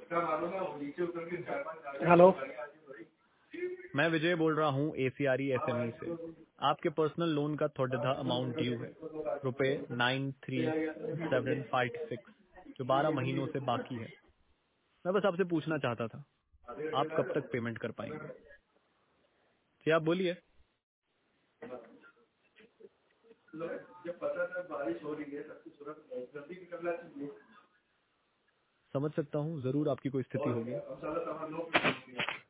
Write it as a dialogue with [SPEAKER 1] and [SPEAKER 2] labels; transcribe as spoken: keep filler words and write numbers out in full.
[SPEAKER 1] Hello,
[SPEAKER 2] मैं विजय बोल रहा हूँ एसीआरई एसएमई से। आपके पर्सनल लोन का थोड़ा सा अमाउंट ड्यू है, रुपए nine three seven five six, जो बारह महीनों से बाकी है। मैं बस आपसे पूछना चाहता था, आप कब तक पेमेंट कर पाएंगे? जी आप बोलिए। समझ सकता हूँ, जरूर आपकी कोई स्थिति होगी।